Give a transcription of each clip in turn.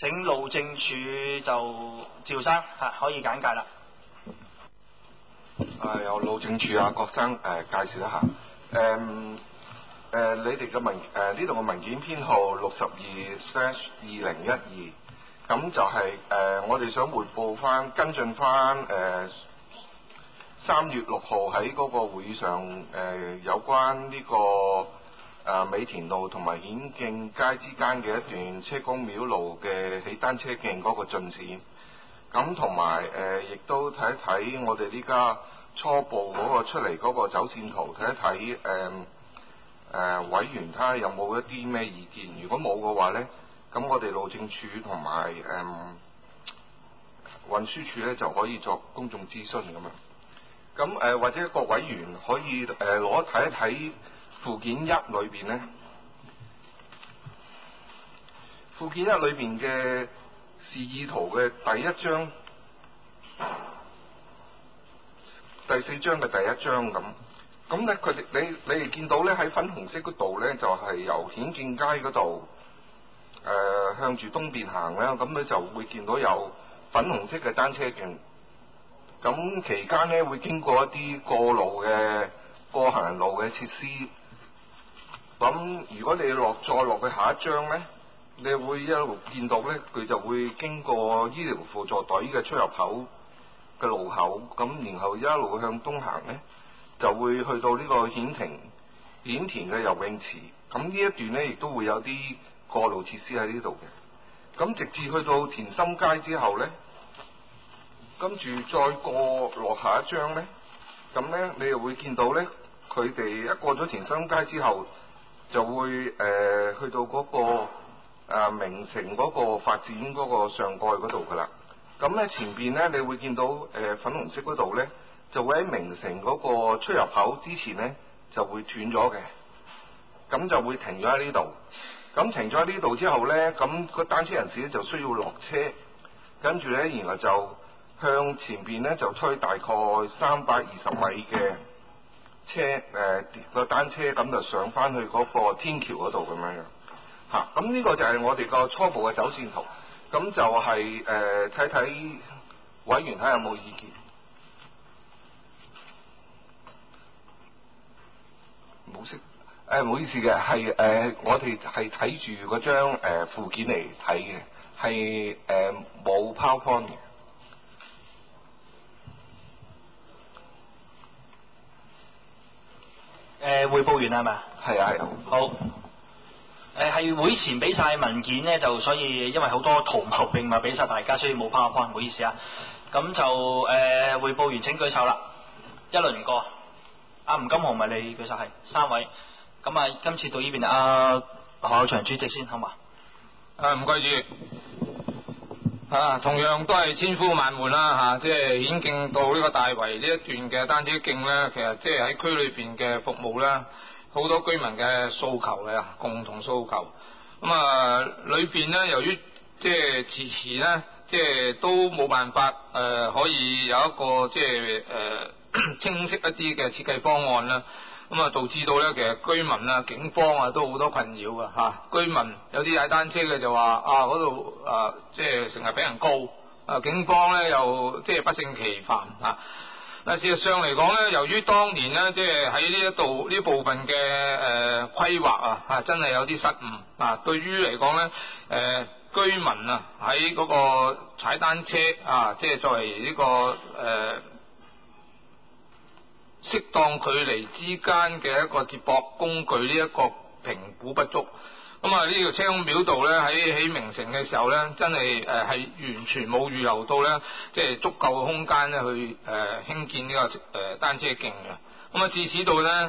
請路政署就趙生可以簡介啦。 由路政署郭生介紹一下。你哋嘅呢度嘅文件編號62/2012，咁就係我哋想匯報翻跟進翻3月6號喺嗰個會議上有關呢個美田路同埋顯徑街之間嘅一段車公廟路嘅起單車徑嗰個進展。咁同埋亦都睇一睇我哋呢家初步嗰個出嚟嗰個走線圖，睇一睇委員睇下有冇一啲咩意見。如果冇嘅話呢，咁我哋路政署同埋運輸署呢就可以作公眾諮詢咁樣。咁或者個委員可以攞睇一睇附件1裏邊呢，附件1裏邊嘅示意圖嘅第1章、第4章嘅第1章咁咧，你哋見到咧喺粉紅色嗰度咧，就係由顯徑街嗰度向住東邊行啦，咁你就會見到有粉紅色嘅單車徑。咁期間咧會經過一啲過行人路嘅設施。咁如果你再落去下一章咧，你會一路見到咧，佢就會經過醫療輔助隊嘅出入口嘅路口，咁然後一路向東行咧，就會去到呢個顯田嘅游泳池。咁呢一段咧亦都會有啲過路設施喺呢度嘅。咁直至去到田心街之後咧，跟住再過落下一章咧，咁咧你又會見到咧，佢哋一過咗田心街之後，就會去到嗰個名城嗰個發展嗰個上蓋嗰度噶啦。咁咧前邊咧，你會見到粉紅色嗰度咧，就會喺名城嗰個出入口之前咧，就會斷咗嘅。咁就會停咗喺呢度。咁停咗喺呢度之後咧，咁個單車人士咧就需要落車，跟住咧，然後就向前邊咧就推大概320米嘅個單車，咁就上翻去嗰個天橋嗰度咁樣嘅。咁呢個就係我哋個初步嘅走線圖。咁就係睇睇委員睇下有冇意見。冇識唔好意思嘅，係我哋係睇住嗰張附件嚟睇嘅，係冇 PowerPoint 嘅。匯報完係咪？ 係啊。 好。係會前俾晒文件咧，就所以因為好多圖謀並唔係俾晒大家，所以冇 PowerPoint，唔好意思啊。咁就匯報完請舉手啦，一輪過。吳金豪咪你舉手係3位。咁今次到呢邊何厚祥主席先好嘛？ 唔該主席。同樣都係千呼萬喚啦即係顯徑到呢個大圍呢一段嘅單車徑咧，其實即係喺區裏邊嘅服務咧。好多居民嘅訴求嘅共同訴求，裏邊咧由於即係遲遲咧，即係都冇辦法可以有一個即係清晰一啲嘅設計方案啦，導致到咧其實居民警方都好多困擾㗎居民有啲踩單車嘅就話嗰度即係成日俾人告，警方咧又即係不勝其煩事實上嚟講咧，由於當年咧，即係喺呢部分嘅規劃真係有啲失誤對於嚟講咧，居民喺嗰個踩單車即係作為呢個適當距離之間嘅一個接駁工具呢一個評估不足。呢條車公廟道咧喺起名城嘅時候咧，真係係完全冇預留到咧，即係足夠嘅空間咧去興建呢個單車徑嘅。致使到咧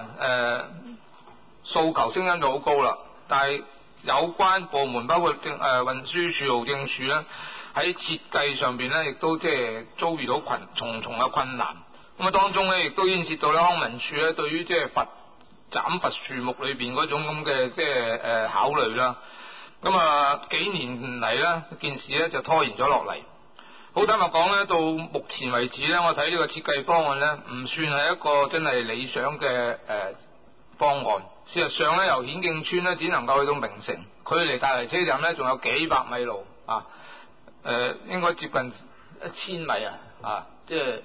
訴求聲音就好高啦。但係有關部門包括運輸署、路政署咧，喺設計上邊咧，亦都即係遭遇到重重嘅困難。當中咧亦都牽涉到咧康文署咧對於即係斬伐樹木裏邊嗰種咁嘅即係考慮啦，幾年嚟咧件事咧就拖延咗落嚟。好坦白講咧，到目前為止咧，我睇呢個設計方案咧，唔算係一個真係理想嘅方案。事實上咧，由顯徑村咧只能夠去到名城， 距離大圍車站咧仲有幾百米路啊，應該接近1000米啊，即係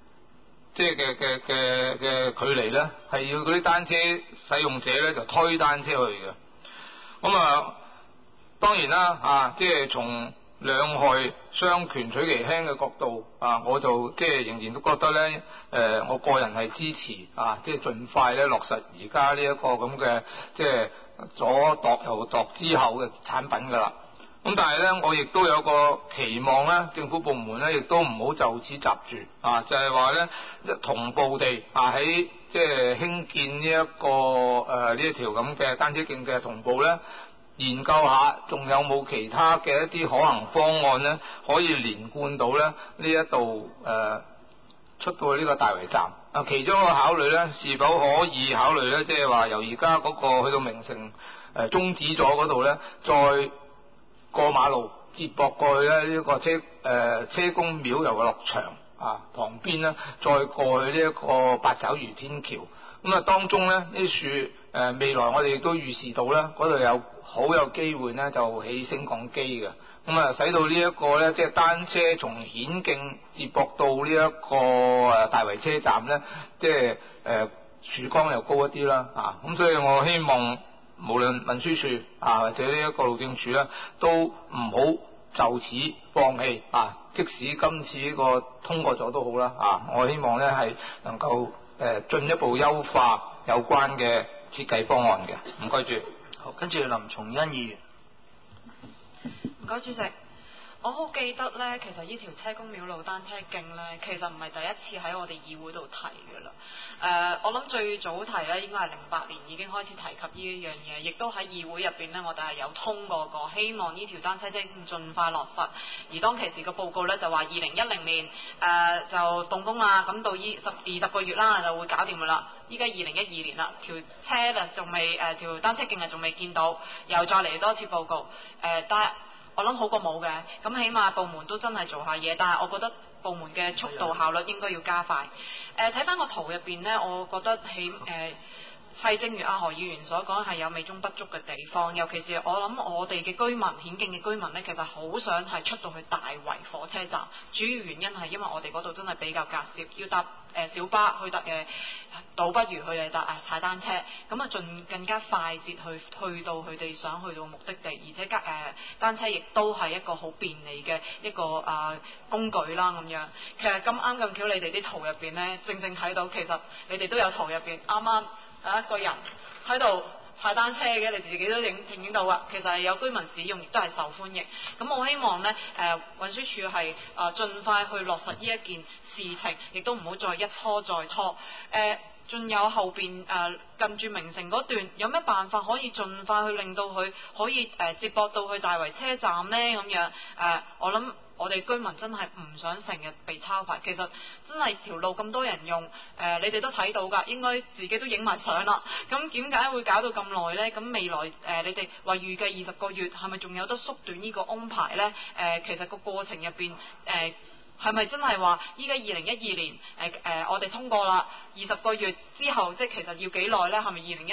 嘅距離咧，係要嗰啲單車使用者咧就推單車去嘅。咁啊，當然啦即係從兩害相權取其輕嘅角度我就即係仍然都覺得咧，我個人係支持即係盡快咧落實而家呢一個咁嘅即係左度右度之後嘅產品㗎啦。咁但係咧，我亦都有個期望咧，政府部門咧亦都唔好就此閘住就係話咧同步地喺即係興建呢一個呢一條咁嘅單車徑嘅同步咧。研究下仲有冇其他嘅一啲可行方案咧，可以連貫到咧呢一度出到去呢個大圍站。其中一個考慮咧，是否可以考慮咧，即係話由而家嗰個去到名城終止咗嗰度咧，再過馬路接駁過去咧呢個車公廟遊樂場旁邊咧，再過去呢一個八爪魚天橋。咁當中咧呢樹未來我哋亦都預示到咧，嗰度有好有機會咧就起升降機嘅，咁使到呢一個咧即係單車從顯徑接駁到呢一個大圍車站咧，即係曙光又高一啲啦咁所以我希望無論運輸署或者呢一個路政署咧，都唔好就此放棄即使今次呢個通過咗都好啦我希望咧係能夠進一步優化有關嘅設計方案嘅。唔該主席。 好，跟住林松恩議員。 唔該主席，我好記得呢，其實呢條車公廟路單車徑呢，其實唔係第一次喺我哋議會度提㗎啦。我諗最早提呢應該係08年已經開始提及呢一樣嘢，亦都喺議會入邊呢，我哋係有通過過，希望呢條單車徑盡快落實。而當其時個報告呢，就話2010年就動工啦，咁到20個月啦就會搞掂㗎啦。依家2012年啦，條車呢仲未條單車徑仲未見到，又再嚟多次報告。但係我諗好過冇嘅，咁起碼部門都真係做下嘢，但係我覺得部門嘅速度效率應該要加快。睇翻個圖入邊呢，我覺得係正如阿何議員所講，係有美中不足嘅地方，尤其是我諗我哋嘅居民，顯徑嘅居民呢，其實好想係出到去大圍火車站，主要原因係因為我哋嗰度真係比較隔涉，要搭小巴去倒不如去搭踩單車，咁更加快捷去到佢哋想去到目的地，而且單車亦都係一個好便利嘅一個工具啦咁樣。其實咁啱咁巧，你哋啲圖入邊呢，正睇到其實你哋都有圖入邊，啱啱一個人喺度踩單車嘅，你自己都影到啊。其實係有居民使用，亦都係受歡迎。咁我希望呢，運輸署係盡快去落實呢一件事情，亦都唔好再一拖再拖。仲有後邊近住名城嗰段，有咩辦法可以盡快去令到佢可以接駁到去大圍車站呢？咁樣我諗我哋居民真係唔想成日被抄牌。其實真係條路咁多人用，你哋都睇到㗎，應該自己都影埋相啦。咁點解會搞到咁耐呢？咁未來你哋話預計20個月，係咪仲有得縮短呢個安排呢？其實個過程入邊係咪真係話依家2012年我哋通過啦，20個月之後即係其實要幾耐呢？係咪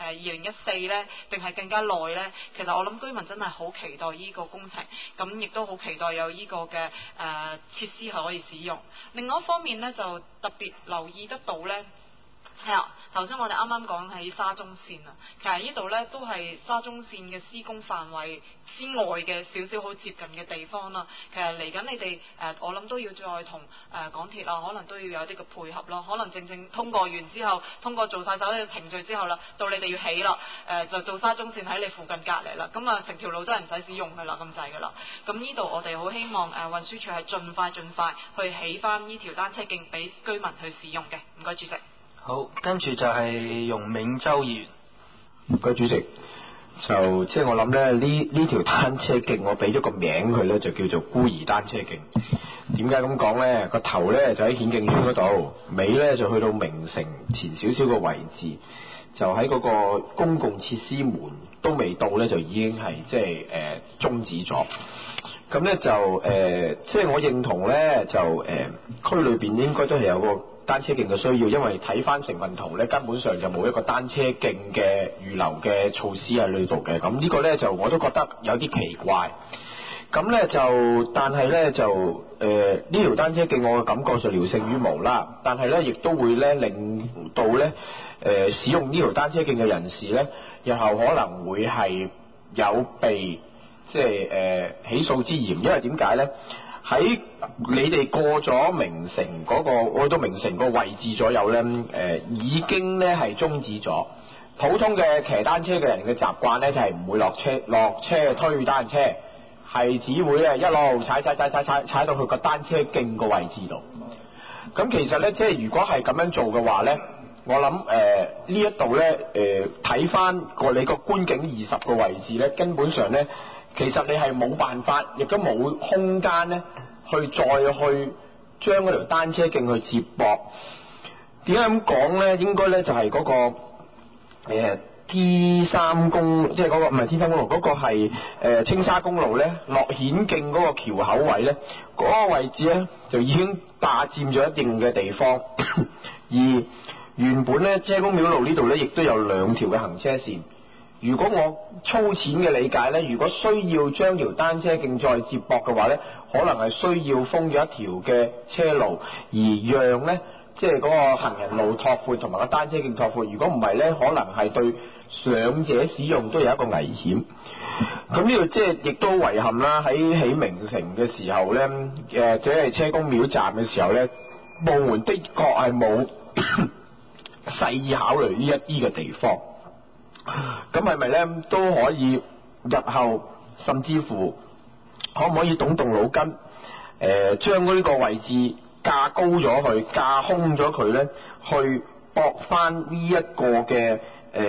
2014呢？定係更加耐呢？其實我諗居民真係好期待呢個工程，咁亦都好期待有呢個嘅設施係可以使用。另外一方面呢，就特別留意得到呢。係啊，頭先我哋啱啱講起沙中線啊，其實呢度呢都係沙中線嘅施工範圍之外嘅少少好接近嘅地方啦。其實嚟緊你哋我諗都要再同港鐵可能都要有啲嘅配合咯。可能正通過完之後，通過做晒所有程序之後啦，到你哋要起啦，就做沙中線喺你附近隔離啦。咁成條路真係唔使使用㗎啦，咁滯㗎啦。咁呢度我哋好希望運輸署係盡快去起翻呢條單車徑俾居民去使用嘅。唔該主席。 好，跟住就係容銘洲議員。 唔該主席，就即係我諗咧，呢條單車徑我俾咗個名佢咧，就叫做孤兒單車徑。點解咁講咧？個頭咧就喺顯徑村嗰度，尾咧就去到名城前少少個位置，就喺嗰個公共設施門都未到咧，就已經係即係終止咗。咁咧就即係我認同咧，就區裏邊應該都係有個單車徑嘅需要，因為睇翻成份圖咧，根本上就冇一個單車徑嘅預留嘅措施喺裏度嘅。咁呢個咧就我都覺得有啲奇怪。咁咧就，但係咧就呢條單車徑我嘅感覺就聊勝於無啦。但係咧亦都會咧令到咧使用呢條單車徑嘅人士咧，日後可能會係有被即係起訴之嫌，因為點解咧？喺你哋過咗名城嗰個，去到名城個位置左右咧，已經咧係終止咗。普通嘅騎單車嘅人嘅習慣咧，就係唔會落車推單車，係只會咧一路踩到去個單車徑個位置度。咁其實咧，即係如果係咁樣做嘅話咧，我諗呢一度咧睇翻你個觀景20個位置咧，根本上咧。其實你係冇辦法，亦都冇空間咧，去再去將嗰條單車徑去接駁。點解咁講咧？應該咧就係嗰個T3公，即係嗰個唔係 T3公路，嗰個係青沙公路咧落顯徑嗰個橋口位咧，嗰個位置咧就已經霸佔咗一定嘅地方。而原本咧車公廟路呢度咧，亦都有2條嘅行車線。如果我粗淺嘅理解呢，如果需要將條單車徑再接駁嘅話呢，可能係需要封咗一條嘅車路，而讓呢即係嗰個行人路拓闊同埋個單車徑拓闊。如果唔係呢，可能係對兩者使用都有一個危險。咁呢度即係亦都遺憾啦，喺起名城嘅時候呢，即係車公廟站嘅時候呢，部門的確係冇細意考慮呢一啲嘅地方。咁係咪咧都可以日後甚至乎可唔可以動腦筋將呢個位置架高咗佢，架空咗佢咧，去駁翻呢一個嘅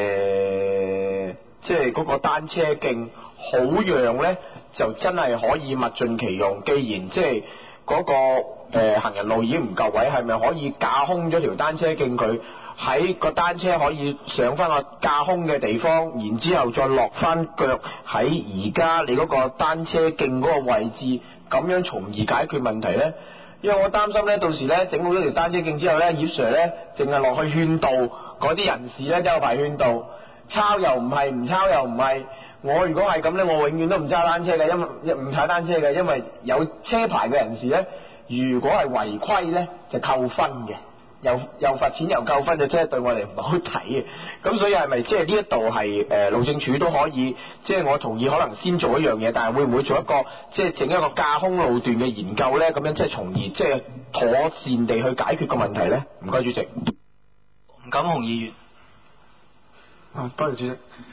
即係嗰個單車徑，好讓咧就真係可以物盡其用。既然即係嗰個行人路已經唔夠位，係咪可以架空咗條單車徑佢？喺個單車可以上翻個架空嘅地方，然之後再落翻腳喺而家你嗰個單車徑嗰個位置，咁樣從而解決問題呢？因為我擔心呢，到時呢整好咗條單車徑之後呢，葉 Sir 呢淨係落去勸導嗰啲人士呢，有排勸導，抄又唔係，唔抄又唔係。我如果係咁呢，我永遠都唔揸單車嘅，因為唔踩單車嘅，因為有車牌嘅人士呢，如果係違規呢，就扣分嘅。又罰錢又扣分，就真係對我哋唔好睇嘅。咁所以係咪即係呢一度係路政署都可以，即係我同意可能先做一樣嘢，但係會唔會做一個即係整一個架空路段嘅研究咧？咁樣即係從而即係妥善地去解決個問題咧？唔該主席。 吳錦雄議員。 多謝主席。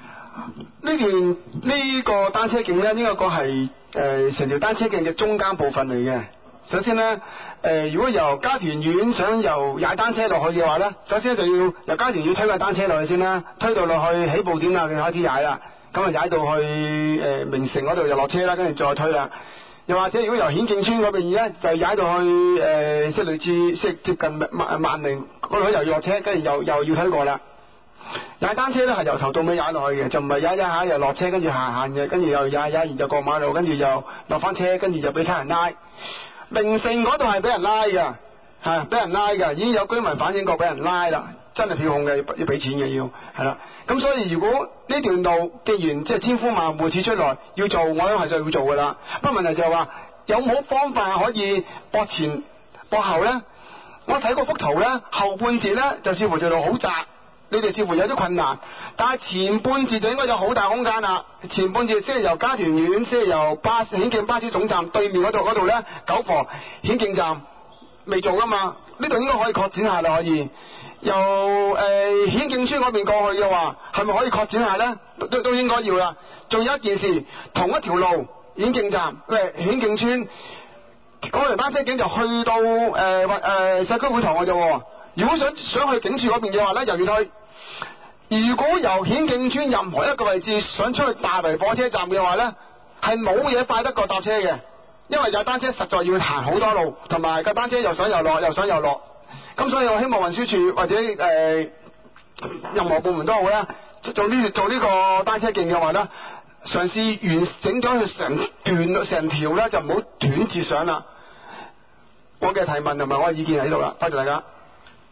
呢個單車徑咧，呢個係成條單車徑嘅中間部分嚟嘅。首先咧，如果由嘉田苑想由踩單車落去嘅話咧，首先就要由嘉田苑推架單車落去先啦，推到落去起步點啦，就開始踩啦。咁啊踩到去名城嗰度就落車啦，跟住再推啦。又或者如果由顯徑村嗰邊咧，就踩到去即係類似即係接近萬寧嗰度又要落車，跟住又要推過啦。踩單車咧係由頭到尾踩落去嘅，就唔係踩一下又落車，跟住行嘅，跟住又踩完就過馬路，跟住又落翻車，跟住就俾差人拉。名城嗰度係俾人拉㗎，係俾人拉㗎，已經有居民反映過俾人拉啦，真係票控嘅，要俾錢嘅要，係啦。咁所以如果呢段路既然即係千呼萬喚始出來要做，我都係就要做㗎啦。不過問題就係話有冇方法可以駁前駁後咧？我睇過幅圖咧，後半截咧就似乎條路好窄，你哋似乎有啲困難，但係前半截就應該有好大空間啦。前半截即係由嘉田苑，即係由顯徑巴士總站對面嗰度咧，九房顯徑站未做噶嘛，呢度應該可以擴展下啦，可以由顯徑村嗰邊過去嘅話，係咪可以擴展下咧？都應該要啦。仲有一件事，同一條路顯徑站顯徑村嗰條單車徑就去到社區會堂嘅啫。如果想去警署嗰邊嘅話咧，又要推。如果由顯徑村任何一個位置想出去大圍火車站嘅話咧，係冇嘢快得過搭車嘅，因為有單車實在要行好多路，同埋架單車又上又落，又上又落。咁所以我希望運輸署或者任何部門都好啦，做呢個單車徑嘅話咧，嘗試完整咗佢成條咧，就唔好斷截上啦。我嘅提問同埋我嘅意見喺度啦，多謝大家。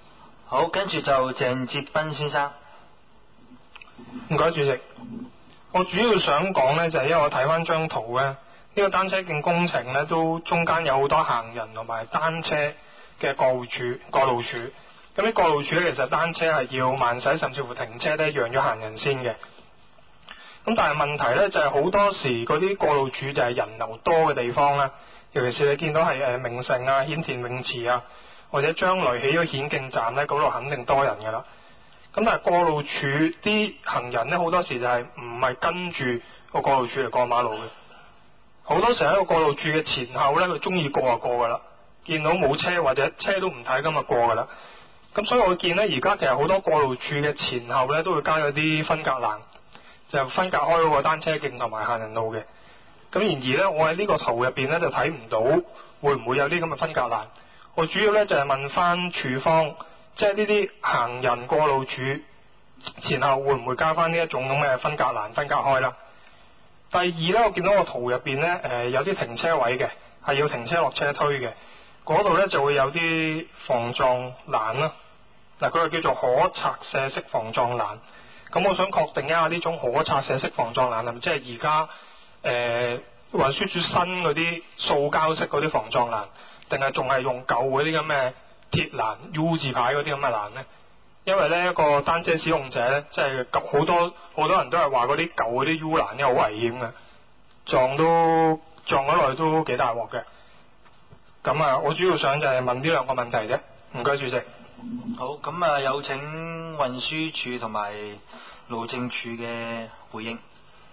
好，跟住就鄭哲斌先生。 唔該，主席。我主要想講呢，就係因為我睇翻張圖呢，呢個單車徑工程呢，都中間有好多行人同埋單車嘅過路處。咁啲過路處呢，其實單車係要慢駛，甚至乎停車呢，讓咗行人先嘅。咁但係問題呢，就係好多時嗰啲過路處就係人流多嘅地方啦，尤其是你見到係名城啊、顯田泳池啊，或者將來起咗顯徑站呢，嗰度肯定多人㗎啦。咁但係過路處啲行人呢，好多時就係唔係跟住個過路處嚟過馬路嘅，好多時喺個過路處嘅前後呢，佢中意過就過㗎啦，見到冇車或者車都唔睇咁就過㗎啦。咁所以我見呢，而家其實好多過路處嘅前後呢，都會加咗啲分隔欄，就分隔開嗰個單車徑同埋行人路嘅。咁然而呢，我喺呢個圖入邊呢，就睇唔到會唔會有啲咁嘅分隔欄。我主要呢，就係問翻處方。即係呢啲行人過路處前後會唔會加翻呢一種咁嘅分隔欄分隔開啦？第二呢，我見到個圖入邊呢，有啲停車位嘅，係要停車落車推嘅，嗰度呢就會有啲防撞欄啦。嗱，佢係叫做可拆卸式防撞欄。咁我想確定一下呢種可拆卸式防撞欄係咪即係而家運輸署新嗰啲塑膠式嗰啲防撞欄，定係仲係用舊嗰啲咁嘅鐵欄 U 字牌嗰啲咁嘅欄呢？因為呢一個單車使用者呢，即係好多人都係話嗰啲舊嗰啲 U 欄呢好危險嘅，撞咗落去都幾大鑊嘅。咁啊，我主要想就係問呢兩個問題啫。唔該，主席。 好，咁啊，有請運輸署同埋路政署嘅回應。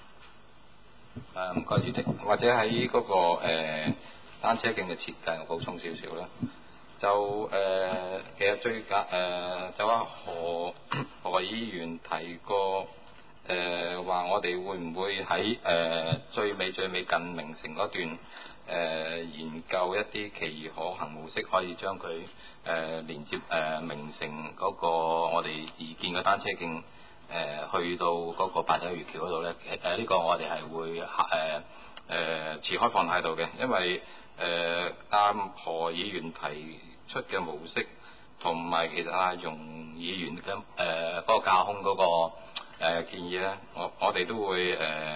唔該，主席。或者喺嗰個單車徑嘅設計，我補充少少啦。就其實就話何議員提過話我哋會唔會喺最尾近名城嗰段研究一啲其餘可行模式，可以將佢連接名城嗰個我哋擬建嘅單車徑去到嗰個八爪魚橋嗰度咧？呢個我哋係會持開放態度嘅，因為何議員提出嘅模式，同埋其實阿容議員嘅嗰個架空嗰個建議咧，我哋都會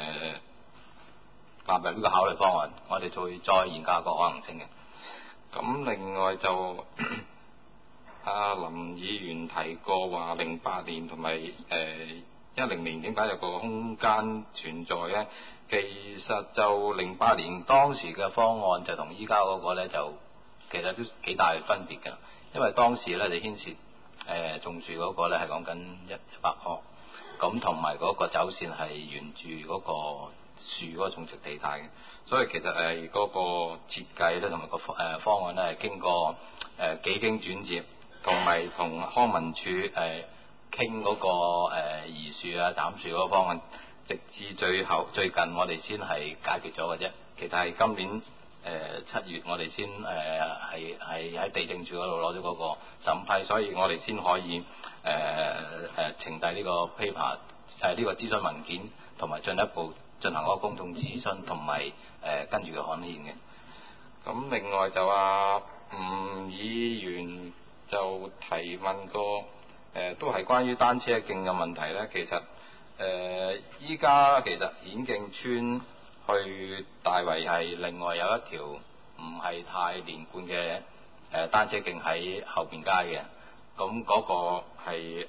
納入呢個考慮方案，我哋再研究個可能性嘅。咁另外就阿林議員提過話08年同埋10年點解有個空間存在咧？其實就08年當時嘅方案就同依家嗰個咧就其實都幾大分別㗎，因為當時咧就牽涉種樹嗰個咧係講緊100棵，咁同埋嗰個走線係沿住嗰個樹嗰個種植地帶嘅，所以其實嗰個設計咧同埋個方案咧係經過幾經轉折，同埋同康文署傾嗰個移樹啊斬樹嗰個方案，直至最近我哋先係解決咗嘅啫。其實係今年7月我哋先係喺地政署嗰度攞咗嗰個審批，所以我哋先可以呈遞呢個 paper 呢個諮詢文件，同埋進一步進行嗰個公眾諮詢，同埋跟住嘅刊憲嘅。咁另外就吳議員就提問過都係關於單車徑嘅問題咧。其實依家其實顯徑村去大圍係另外有一條唔係太連貫嘅單車徑喺後邊街嘅，咁嗰個係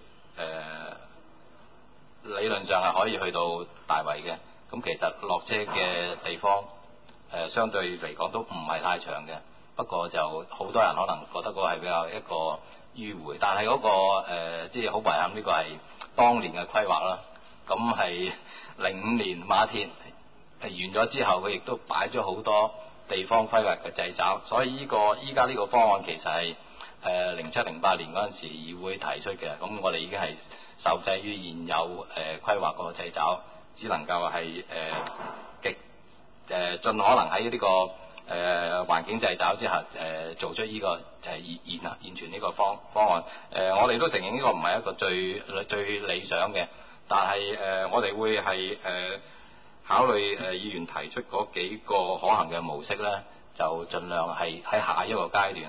理論上係可以去到大圍嘅，咁其實落車嘅地方相對嚟講都唔係太長嘅，不過就好多人可能覺得嗰個係比較一個迂迴，但係嗰個即係好遺憾呢個係當年嘅規劃啦，咁係05年馬田完咗之後，佢亦都擺咗好多地方規劃嘅掣肘，所以依家呢個方案其實係07、08年嗰陣時議會提出嘅，咁我哋已經係受制於現有規劃個掣肘，只能夠係盡可能喺呢個環境掣肘之下做出呢個就係現存呢個方案。我哋都承認呢個唔係一個最理想嘅，但係我哋會係考慮議員提出嗰幾個可行嘅模式咧，就盡量係喺下一個階段咧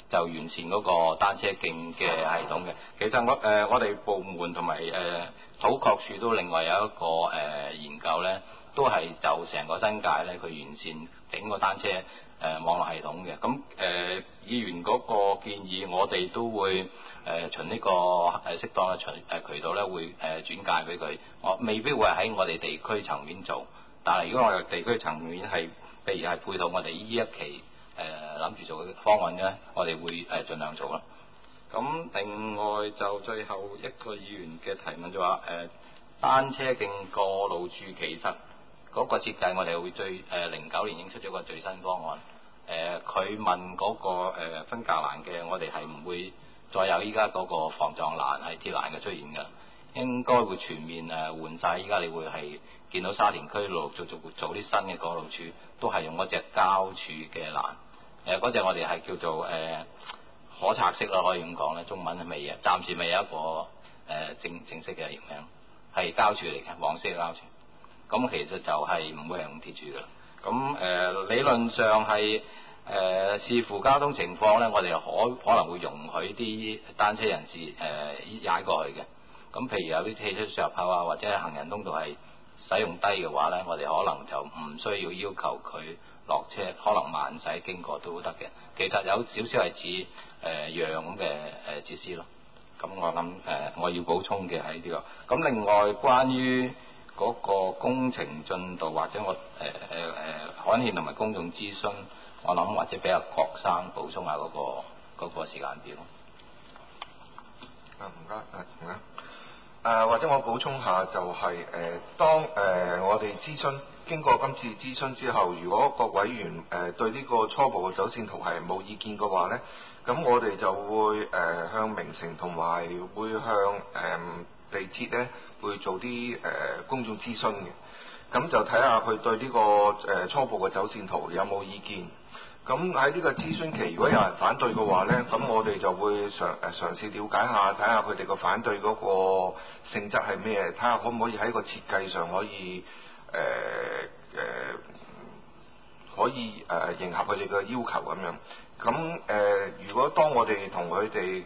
就完善嗰個單車徑嘅系統嘅。其實我哋部門同埋土確署都另外有一個研究咧，都係就成個新界咧，佢完善整個單車網絡系統嘅。咁議員嗰個建議，我哋都會循呢個適當嘅渠道咧，會轉介俾佢。我未必會喺我哋地區層面做，但係如果我哋地區層面係，譬如係配套我哋呢一期諗住做嘅方案咧，我哋會盡量做啦。咁另外就最後一個議員嘅提問就話單車徑過路處其實嗰個設計，我哋會09年已經出咗個最新方案。佢問嗰個分隔欄嘅，我哋係唔會再有依家嗰個防撞欄係鐵欄嘅出現㗎，應該會全面換晒。依家你會係見到沙田區陸續做啲新嘅過路處，都係用嗰隻膠柱嘅欄。嗰隻我哋係叫做可拆式啦，可以咁講咧。中文未暫時未有一個正式嘅譯名，係膠柱嚟嘅，黃色嘅膠柱。咁其實就係唔會係用鐵柱㗎。咁理論上係視乎交通情況咧，我哋可能會容許啲單車人士踩過去嘅。咁譬如有啲汽車出入口啊，或者行人通道係使用低嘅話咧，我哋可能就唔需要求佢落車，可能慢駛經過都得嘅。其實有少少係似讓咁嘅設施咯。咁我諗我要補充嘅喺呢個。咁另外關於嗰個工程進度或者我刊憲同埋公眾諮詢，我諗或者俾阿郭生補充下嗰個時間表。 唔該，或者我補充下就係當我哋諮詢經過今次諮詢之後，如果各委員對呢個初步嘅走線圖係冇意見嘅話呢，咁我哋就會向名城同埋會向地鐵呢會做啲公眾諮詢嘅，咁就睇下佢對呢個初步嘅走線圖有冇意見。咁喺呢個諮詢期，如果有人反對嘅話呢，咁我哋就會嘗試了解下，睇下佢哋個反對嗰個性質係咩，睇下可唔可以喺個設計上可以迎合佢哋嘅要求咁樣。咁如果當我哋同佢哋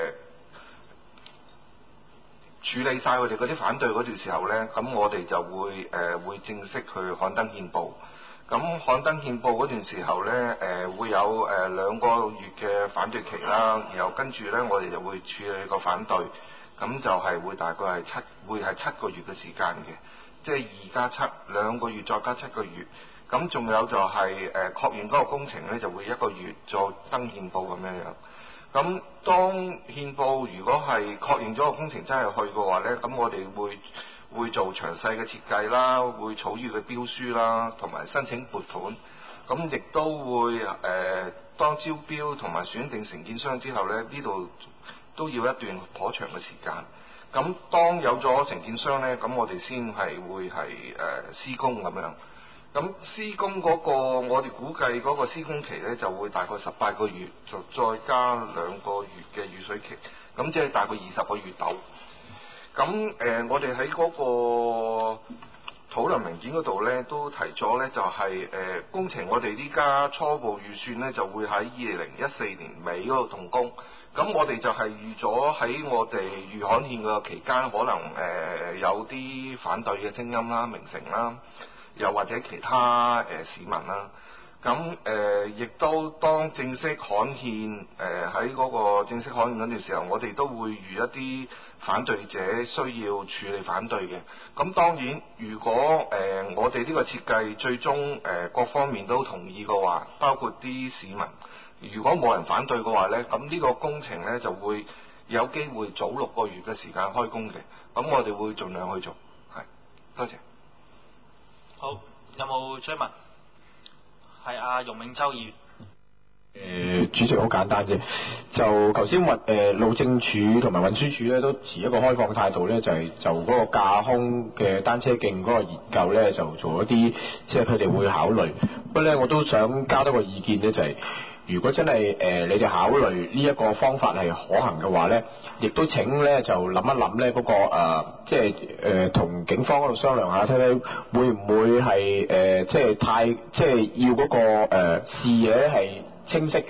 處理晒佢哋嗰啲反對嗰段時候呢，咁我哋就會正式去刊登憲報。咁刊登憲報嗰段時候呢，會有2個月嘅反對期啦，然後跟住呢，我哋就會處理個反對，咁就係會大概係7個月嘅時間嘅，即係2加7 2個月再加7個月。咁仲有就係確認嗰個工程呢，就會1個月再登憲報咁樣樣。咁當憲報如果係確認咗個工程真係去嘅話呢，咁我哋會做詳細嘅設計啦，會草擬嘅標書啦，同埋申請撥款。咁亦都會當招標同埋選定承建商之後呢，呢度都要一段頗長嘅時間。咁當有咗承建商呢，咁我哋先係會係施工咁樣。咁施工嗰個我哋估計嗰個施工期呢，就會大概18個月，就再加2個月嘅雨水期，咁即係大概20個月度。咁我哋喺嗰個討論文件嗰度呢，都提咗呢，就係工程我哋呢家初步預算呢，就會喺2014年尾嗰度動工。咁我哋就係預咗喺我哋預刊憲嘅期間，可能有啲反對嘅聲音啦、名城啦，又或者其他市民啦。咁亦都當正式刊憲喺嗰個正式刊憲嗰段時候，我哋都會預一啲反對者需要處理反對嘅。咁當然，如果我哋呢個設計最終各方面都同意嘅話，包括啲市民，如果冇人反對嘅話呢，咁呢個工程呢就會有機會早6個月嘅時間開工嘅。咁我哋會盡量去做。係，多謝。 好，有冇追問？係阿容永洲議員。 主席好簡單啫，就頭先話路政署同埋運輸署咧都持一個開放態度咧，就係就嗰個架空嘅單車徑嗰個研究咧，就做一啲即係佢哋會考慮。不過咧，我都想加多個意見咧，就係如果真係你哋考慮呢一個方法係可行嘅話咧，亦都請咧就諗一諗咧嗰個即係同警方嗰度商量下，睇睇會唔會係即係太即係要嗰個視野咧係清晰嘅，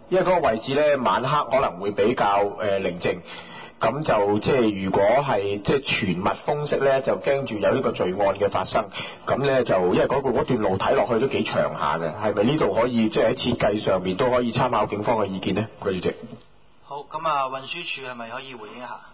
因為嗰個位置咧晚黑可能會比較寧靜。咁就即係如果係即係全密封式咧，就驚住有呢個罪案嘅發生。咁咧就因為嗰段路睇落去都幾長下嘅，係咪呢度可以即係喺設計上面都可以參考警方嘅意見呢？主席。 好，咁啊運輸署係咪可以回應一下？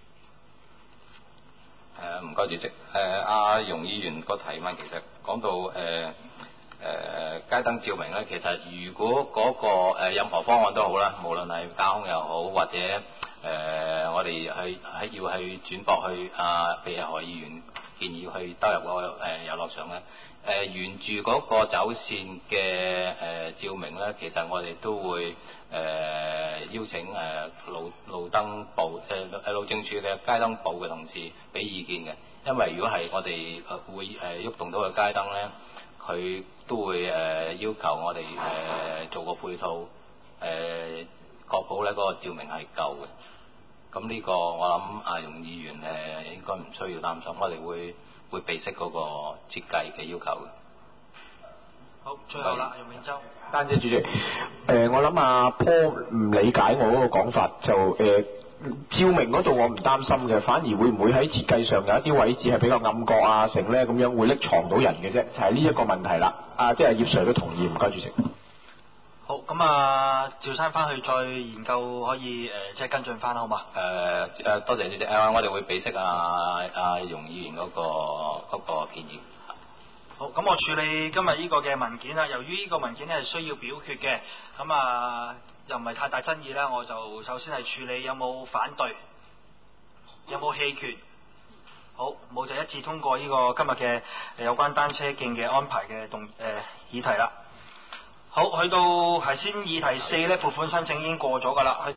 唔該主席。阿容議員個提問其實講到街燈照明咧，其實如果嗰個任何方案都好啦，無論係架空又好，或者我哋要去轉駁去譬如何議員建議去兜入個遊樂場咧，沿住嗰個走線嘅照明咧，其實我哋都會邀請路燈部路政署嘅街燈部嘅同事俾意見嘅，因為如果係我哋會喐動到嘅街燈咧，佢都會要求我哋做個配套確保咧嗰個照明係夠嘅。咁呢個我諗阿容議員應該唔需要擔心，我哋會備悉嗰個設計嘅要求嘅。 好，最後啦，容銘洲。 單謝主席。我諗阿坡唔理解我嗰個講法，就照明嗰度我唔擔心嘅，反而會唔會喺設計上有一啲位置係比較暗角啊成咧咁樣會匿藏到人嘅啫，就係呢一個問題啦。即係葉 Sir 都同意，唔該主席。 好，咁啊，趙生翻去再研究，可以即係跟進翻，好嘛？ 多謝主席。我哋會備悉阿容議員嗰個建議。 好，咁我處理今日呢個嘅文件啦。由於呢個文件咧係需要表決嘅，咁啊又唔係太大爭議啦，我就首先係處理有冇反對，有冇棄權。好，冇就一致通過呢個今日嘅有關單車徑嘅安排嘅議題啦。好，去到係先議題4咧，撥款申請已經過咗㗎啦。